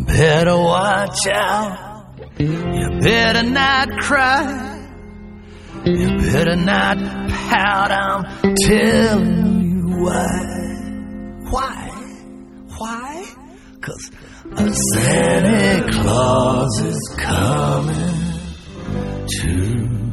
better watch out. You better not cry. You better not pout. I'm telling you why. Why? 'Cause a Santa Claus is coming to